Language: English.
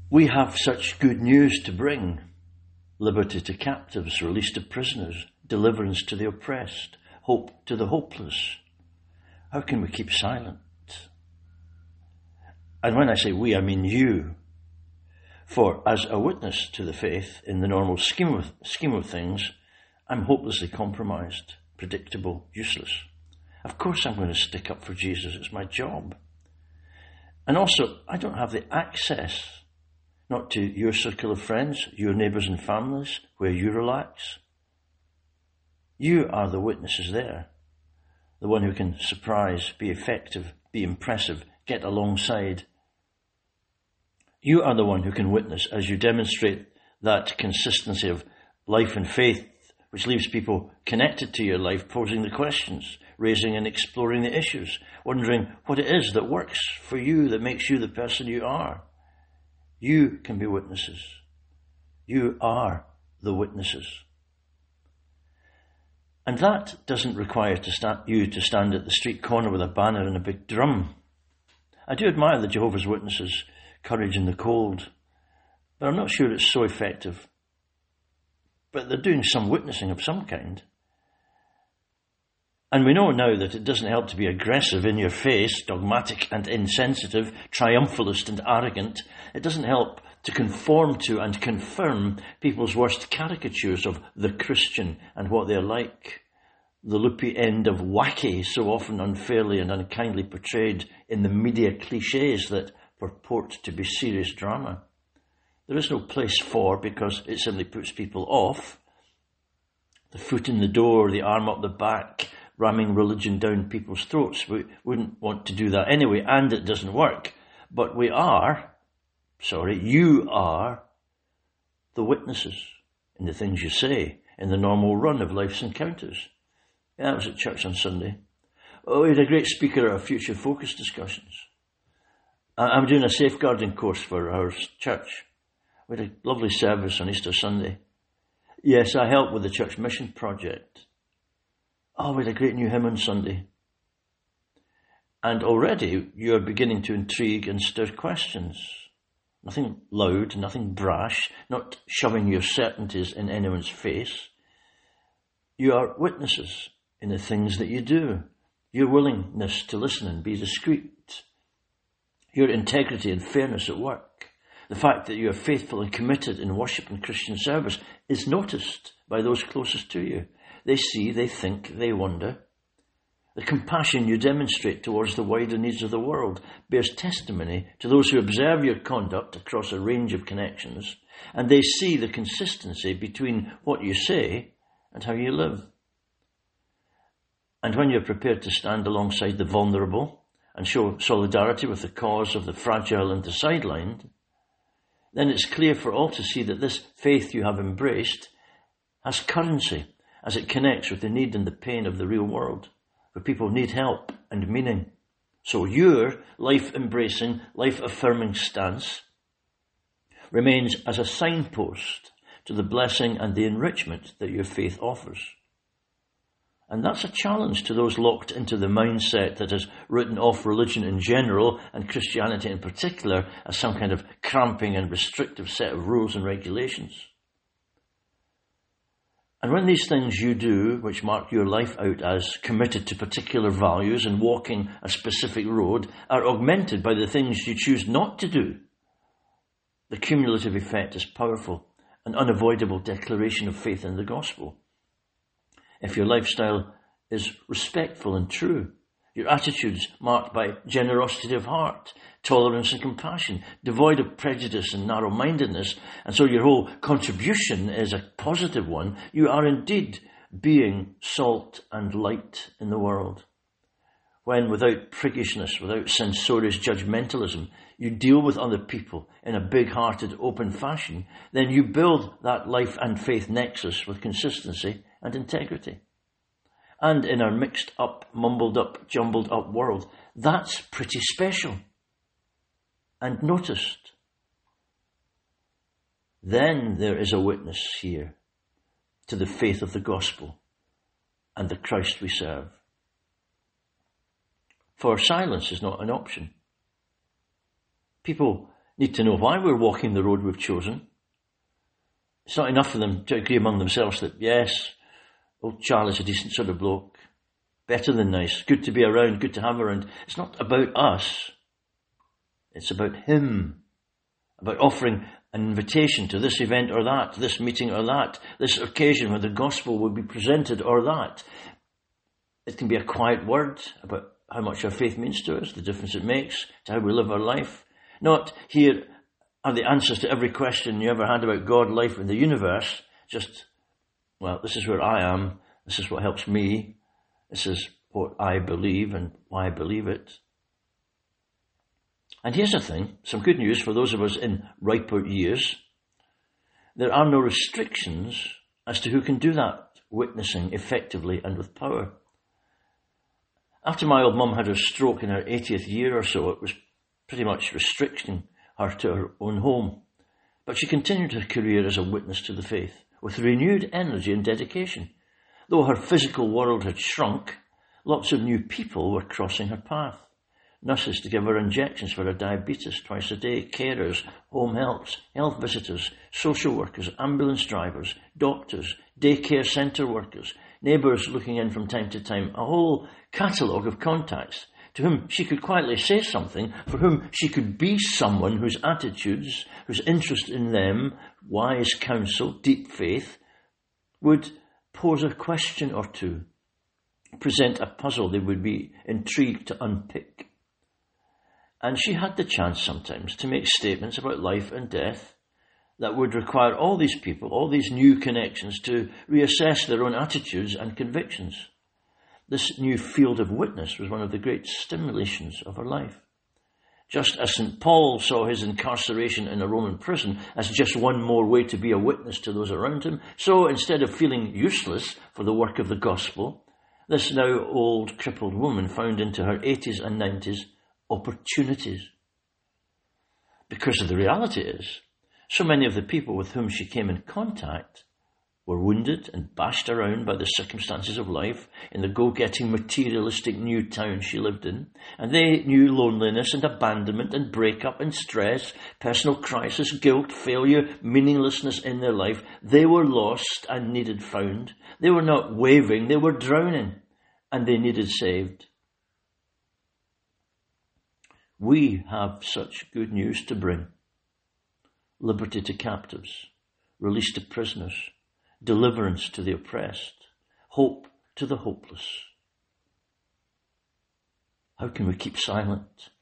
We have such good news to bring: liberty to captives, release to prisoners, deliverance to the oppressed, hope to the hopeless. How can we keep silent? And when I say we, I mean you. For as a witness to the faith in the normal scheme of things, I'm hopelessly compromised, predictable, useless. Of course I'm going to stick up for Jesus. It's my job. And also, I don't have the access, not to your circle of friends, your neighbours and families, where you relax. You are the witnesses there, the one who can surprise, be effective, be impressive, get alongside. You are the one who can witness as you demonstrate that consistency of life and faith, which leaves people connected to your life, posing the questions, raising and exploring the issues, wondering what it is that works for you, that makes you the person you are. You can be witnesses. You are the witnesses. And that doesn't require you to stand at the street corner with a banner and a big drum. I do admire the Jehovah's Witnesses' courage in the cold, but I'm not sure it's so effective. But they're doing some witnessing of some kind. And we know now that it doesn't help to be aggressive, in your face, dogmatic and insensitive, triumphalist and arrogant. It doesn't help to conform to and confirm people's worst caricatures of the Christian and what they're like. The loopy end of wacky, so often unfairly and unkindly portrayed in the media cliches that purport to be serious drama. There is no place for, because it simply puts people off. The foot in the door, the arm up the back, ramming religion down people's throats. We wouldn't want to do that anyway, and it doesn't work. But you are the witnesses in the things you say, in the normal run of life's encounters. Yeah, I was at church on Sunday. Oh, we had a great speaker at our Future Focus discussions. I'm doing a safeguarding course for our church. We had a lovely service on Easter Sunday. Yes, I helped with the church mission project. Oh, we had a great new hymn on Sunday. And already you're beginning to intrigue and stir questions. Nothing loud, nothing brash, not shoving your certainties in anyone's face. You are witnesses in the things that you do. Your willingness to listen and be discreet. Your integrity and fairness at work. The fact that you are faithful and committed in worship and Christian service is noticed by those closest to you. They see, they think, they wonder. The compassion you demonstrate towards the wider needs of the world bears testimony to those who observe your conduct across a range of connections, and they see the consistency between what you say and how you live. And when you're prepared to stand alongside the vulnerable and show solidarity with the cause of the fragile and the sidelined, then it's clear for all to see that this faith you have embraced has currency as it connects with the need and the pain of the real world, where people need help and meaning. So your life-embracing, life-affirming stance remains as a signpost to the blessing and the enrichment that your faith offers. And that's a challenge to those locked into the mindset that has written off religion in general and Christianity in particular as some kind of cramping and restrictive set of rules and regulations. And when these things you do, which mark your life out as committed to particular values and walking a specific road, are augmented by the things you choose not to do, the cumulative effect is powerful, an unavoidable declaration of faith in the gospel. If your lifestyle is respectful and true, your attitudes marked by generosity of heart, tolerance and compassion, devoid of prejudice and narrow-mindedness, and so your whole contribution is a positive one, you are indeed being salt and light in the world. When, without priggishness, without censorious judgmentalism, you deal with other people in a big-hearted, open fashion, then you build that life and faith nexus with consistency and integrity. And in our mixed up, mumbled up, jumbled up world, that's pretty special and noticed. Then there is a witness here to the faith of the gospel and the Christ we serve. For silence is not an option. People need to know why we're walking the road we've chosen. It's not enough for them to agree among themselves that, yes, old Charlie's a decent sort of bloke, better than nice, good to be around, good to have around. It's not about us. It's about him, about offering an invitation to this event or that, this meeting or that, this occasion where the gospel will be presented or that. It can be a quiet word about how much our faith means to us, the difference it makes to how we live our life. Not here are the answers to every question you ever had about God, life, and the universe. Just, well, this is where I am. This is what helps me. This is what I believe and why I believe it. And here's the thing, some good news for those of us in riper years. There are no restrictions as to who can do that witnessing effectively and with power. After my old mum had her stroke in her 80th year or so, it was pretty much restricting her to her own home. But she continued her career as a witness to the faith with renewed energy and dedication. Though her physical world had shrunk, lots of new people were crossing her path. Nurses to give her injections for her diabetes twice a day, carers, home helps, health visitors, social workers, ambulance drivers, doctors, daycare centre workers, neighbours looking in from time to time, a whole catalogue of contacts to whom she could quietly say something, for whom she could be someone whose attitudes, whose interest in them, wise counsel, deep faith, would pose a question or two, present a puzzle they would be intrigued to unpick. And she had the chance sometimes to make statements about life and death that would require all these people, all these new connections, to reassess their own attitudes and convictions. This new field of witness was one of the great stimulations of her life. Just as St. Paul saw his incarceration in a Roman prison as just one more way to be a witness to those around him, so instead of feeling useless for the work of the gospel, this now old crippled woman found into her 80s and 90s opportunities. Because the reality is, so many of the people with whom she came in contact were wounded and bashed around by the circumstances of life in the go-getting materialistic new town she lived in, and they knew loneliness and abandonment and breakup and stress, personal crisis, guilt, failure, meaninglessness in their life. They were lost and needed found. They were not waving, they were drowning, and they needed saved. We have such good news to bring. Liberty to captives, release to prisoners, deliverance to the oppressed, hope to the hopeless. How can we keep silent